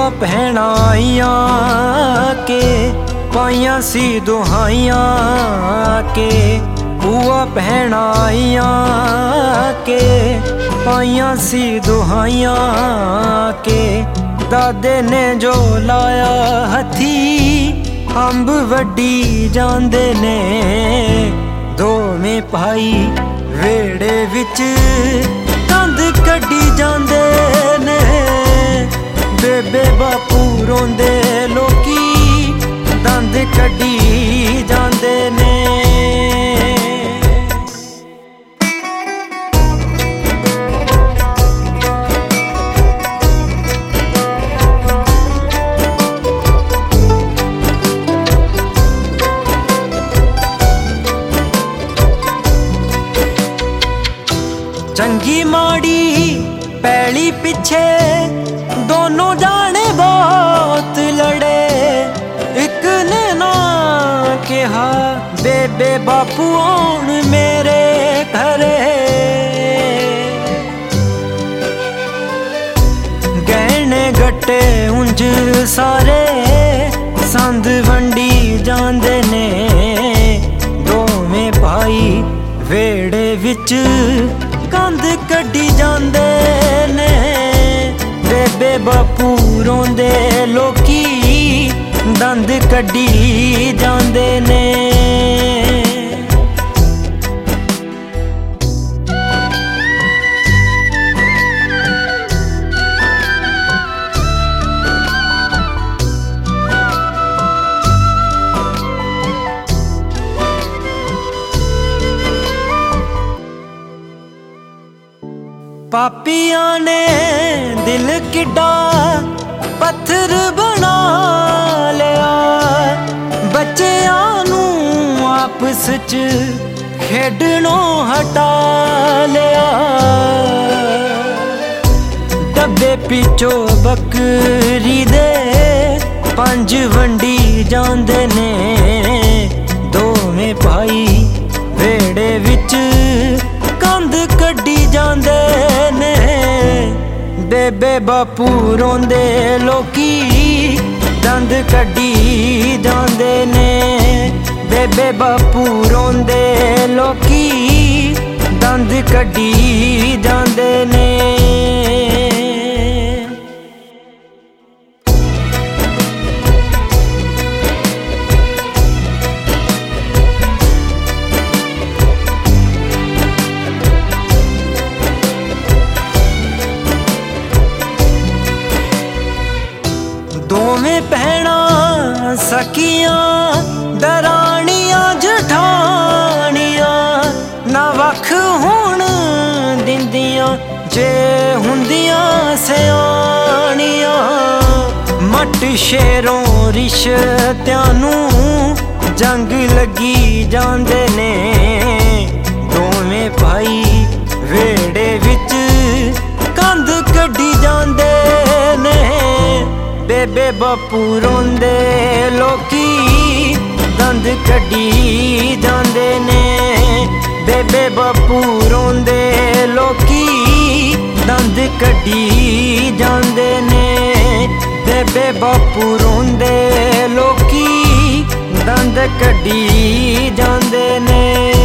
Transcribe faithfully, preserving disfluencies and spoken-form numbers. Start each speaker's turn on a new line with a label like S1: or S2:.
S1: ਭੂਆ ਭੈਣਾਂ ਆਈਆਂ ਕੇ ਪਾਈਆਂ ਸੀ ਦੁਹਾਈਆਂ ਕੇ ਭੂਆ ਭੈਣਾਂ ਆਈਆਂ ਕੇ ਪਾਈਆਂ ਸੀ ਦੁਹਾਈਆਂ ਕੇ ਦਾਦੇ ਨੇ ਜੋ ਲਾਇਆ ਹੱਥੀ ਅੰਬ ਵੱਡੀ ਜਾਂਦੇ ਨੇ ਦੋਵੇਂ ਭਾਈ ਵੇੜੇ ਵਿੱਚ ਕੰਧ ਕੱਢੀ ਜਾਂਦੇ ਨੇ ਬੇਬੇ ਬਾਪੂ ਰੋਂਦੇ ਲੋਕੀ ਦੰਦ ਕੱਢੀ ਜਾਂਦੇ ਨੇ चंगी माड़ी पैली पिछे दोनों जाने बहुत लड़े एक ने ना कहा बेबे बापू आउण मेरे घरे गहने गट्टे उंज सारे संद वंडी जांदे ने दोवें भाई वेड़े विच कंध कड्डी जांदे ने बेबे बापू रोंदे लोकी दंद कड्डी जांदे ने पापियां ने दिल किड्डा पत्थर बना लिया बच्चियां नू आपस च खेडनों हटा लिया डब्बे पिछो बकरी दे पंज वंडी जांदे ने दोवें भाई वेड़े विच कंध कड्डी जांदे ने बेबे बापू रोंदे लोकी दंद कड्डी जांदे ने बेबे बापू रोंदे लोकी दंद कड्डी जांदे ने दोवें भैणां सखियां दराणियां जठानियां ना वख होण दिंदियां जे हुंदियां सियाणियां मट शेरों रिश्तियां नूं जंग लगी जांदे ने दोवें भाई वेड़े विच कंध कड्डी जांदे ने बेबे बापू रोंदे लोकी दंद कड्डी जांदे ने बेबे बापू रोंदे लोकी दंद कड्डी जांदे ने बेबे बापू रोंदे लोकी दंद कड्डी जांदे ने।